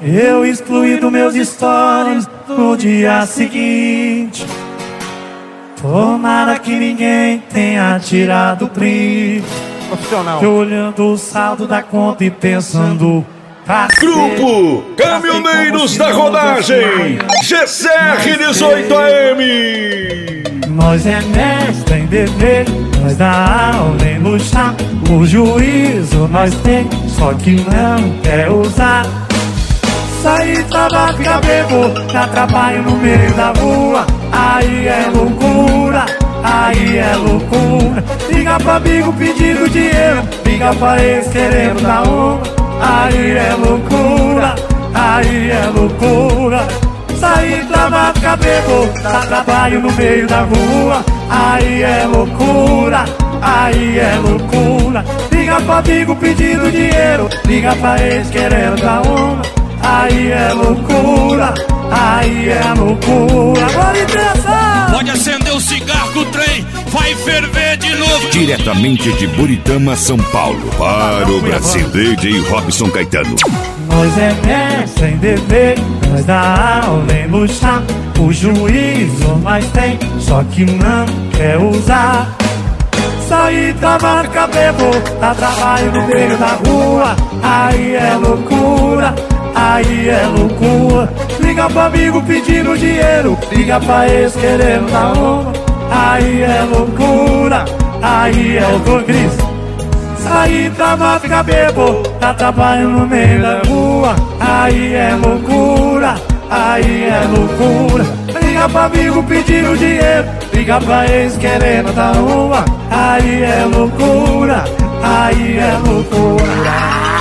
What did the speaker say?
Eu excluí dos meus stories no dia seguinte. Tomara que ninguém tenha tirado print. Profissional. Eu olhando o saldo da conta e pensando, Grupo Caminhoneiros da Rodagem, GCR 18AM. Nós é mestre em beber, nós dá aula em luxar. O juízo nós tem, só que não quer usar. Sair pra ficar bebo, dá trabalho no meio da rua. Aí é loucura, aí é loucura. Liga pra amigo pedindo dinheiro, liga pra ex querendo dar uma. Aí é loucura, aí é loucura. Sair pra ficar bebo, dá trabalho no meio da rua. Aí é loucura, aí é loucura. Liga pra amigo pedindo dinheiro, liga pra ex querendo dar uma. Aí é loucura, aí é loucura. Agora interessa! Pode acender o cigarro que o trem vai ferver de novo. Diretamente de Buritama, São Paulo, para o Brasil, DJ Robson Caetano. Nós é mestre em beber, nós dá aula em luxar. O juízo nós tem, só que não quer usar. Sair da marca bebo, dá trabalho no meio da rua. Aí é loucura, aí é loucura. Liga pra amigo pedindo dinheiro, liga pra ex querendo dar uma. Aí é loucura, aí é loucura. Cris. Sair pra ficar bebo, dá trabalho no meio da rua. Aí é loucura, aí é loucura. Liga pra amigo pedindo dinheiro, liga pra ex querendo dar uma. Aí é loucura, aí é loucura.